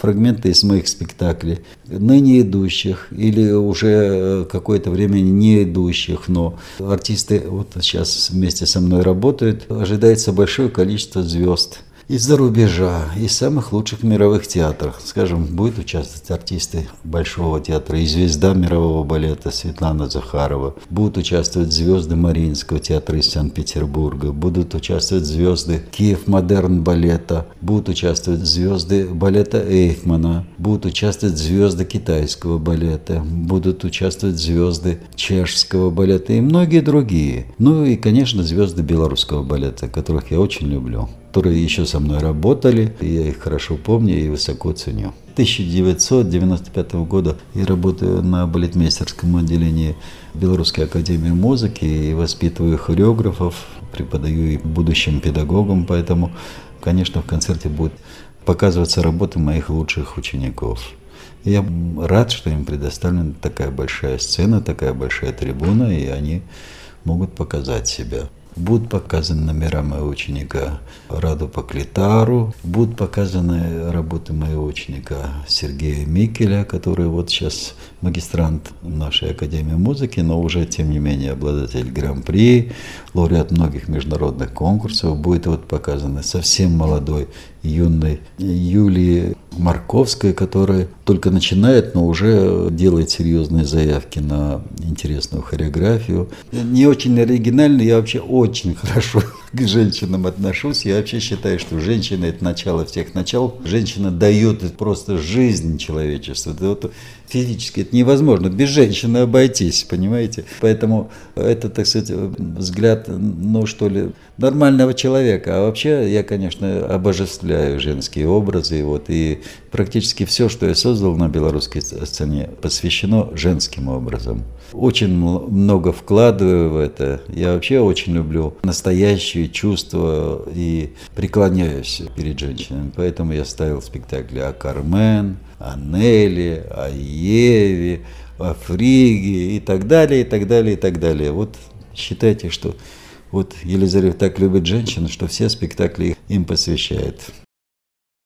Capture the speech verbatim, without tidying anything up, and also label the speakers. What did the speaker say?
Speaker 1: фрагменты из моих спектаклей, ныне идущих или уже какое-то время не идущих, но артисты вот сейчас вместе со мной работают. Ожидается большое количество звезд из-за рубежа, из самых лучших мировых театров. Скажем, будут участвовать артисты Большого театра и звезда мирового балета Светлана Захарова. Будут участвовать звезды Мариинского театра из Санкт-Петербурга. Будут участвовать звезды Киев Модерн балета. Будут участвовать звезды балета Эйхмана. Будут участвовать звезды китайского балета. Будут участвовать звезды чешского балета и многие другие. Ну и, конечно, звезды белорусского балета, которых я очень люблю, которые еще со мной работали, и я их хорошо помню и высоко ценю. С тысяча девятьсот девяносто пятого года я работаю на балетмейстерском отделении Белорусской академии музыки и воспитываю хореографов, преподаю и будущим педагогам, поэтому, конечно, в концерте будет показываться работы моих лучших учеников. И я рад, что им предоставлена такая большая сцена, такая большая трибуна, и они могут показать себя. Будут показаны номера моего ученика Раду Поклитару, будут показаны работы моего ученика Сергея Микеля, который вот сейчас магистрант нашей Академии музыки, но уже, тем не менее, обладатель гран-при, лауреат многих международных конкурсов. Будет вот показаны совсем молодой, юной Юлии Марковской, которая только начинает, но уже делает серьезные заявки на интересную хореографию. Не очень оригинально, я вообще очень хорошо к женщинам отношусь. Я вообще считаю, что женщина – это начало всех начал. Женщина дает просто жизнь человечеству. Это вот физически это невозможно без женщины обойтись, понимаете? Поэтому это, так сказать, взгляд, ну что ли, нормального человека. А вообще я, конечно, обожествляю женские образы. Вот, и практически все, что я создал на белорусской сцене, посвящено женским образом. Очень много вкладываю в это. Я вообще очень люблю настоящие чувства и преклоняюсь перед женщинами. Поэтому я ставил спектакли о Кармен, о Нелли, о Еве, о Фриге и так далее, и так далее, и так далее. Вот считайте, что вот Елизарев так любит женщин, что все спектакли им посвящает.